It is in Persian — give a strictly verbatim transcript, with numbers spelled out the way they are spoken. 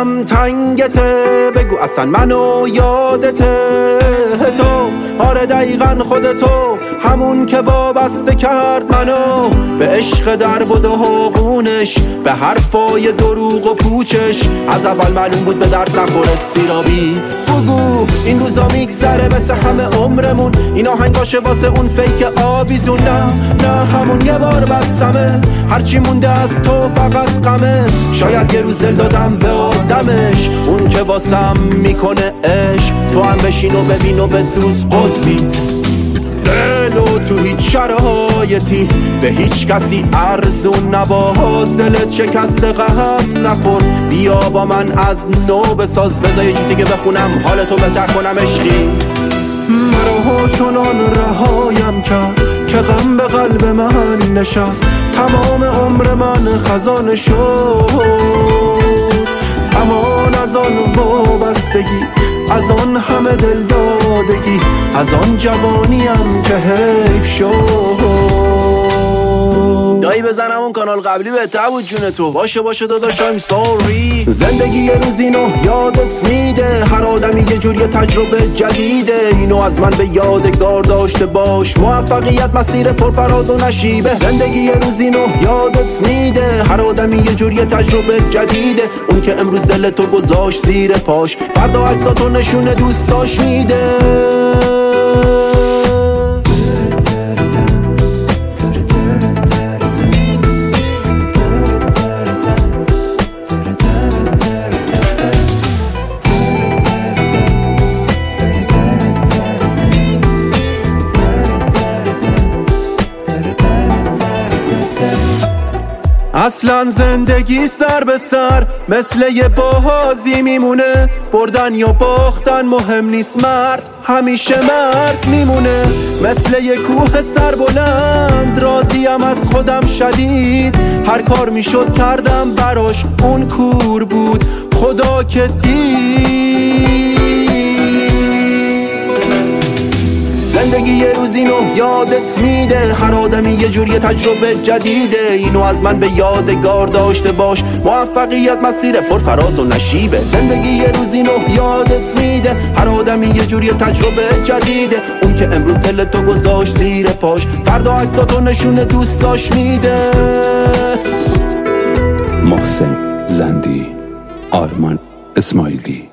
دلم تنگته، بگو اصلا منو یادته تو؟ آره دقیقا خودتو، همون که وابسته کرد منو به عشق درب و دهاقونش، به حرفای دروغ و پوچش. از اول معلوم بود به درد نخوره سیرابی. بگو این روزا میگذره مثل همه عمرمون، این آهنگاشه واسه اون فیک آویزون. نه نه همون یه بار بسمه، هرچی مونده از تو فقط غمه. شاید یه روز دل دادم به آدمش، اون که واسم میکنه عشق. تو هم بشین و ببین و بسوز قزمیت. دلو تو هیچ شرایطی به هیچ کسی ارزون نباز، دلت شکست غم نخور. بیا با من از نو بساز، بذار یه چی دیگه بخونم حالتو بهتر کنم عشقی. مرا چنان رهایم کرد که غم به قلب من نشست، تمام عمر من خزانه شد. امان از آن وابستگی، از آن همه دل دادگی، از آن جوانیم که حیف شد. دایی بزنم اون کانال قبلی بهتر بود جون تو. باشه باشه داداشم سوری. زندگی یه روز اینو یادت میده، هر آدمی یه جور یه تجربه جدیده. اینو از من به یادگار داشته باش، موفقیت مسیر پرفراز و نشیبه. زندگی یه روز اینو یادت میده، هر آدمی یه جور یه تجربه جدیده. اون که امروز دلتو گذاشت زیر پاش، فردا عکساتو نشونه دوست داشت میده. اصلا زندگی سر به سر مثل یه بازی میمونه، بردن یا باختن مهم نیست، مرد همیشه مرد میمونه. مثل یه کوه سر بلند راضیم از خودم شدید، هر کار میشد کردم براش، اون کور بود خدا که دید. زندگی یه روز اینو یادت میده، هر آدمی یه جور یه تجربه جدیده. اینو از من به یادگار داشته باش، موفقیت مسیر پرفراز و نشیبه. زندگی یه روز اینو یادت میده، هر آدمی یه جور یه تجربه جدیده. اون که امروز دلتو گذاشت زیر پاش، فردا عکساتو نشونه دوست داشت میده. محسن زندی، آرمان اسماعیلی.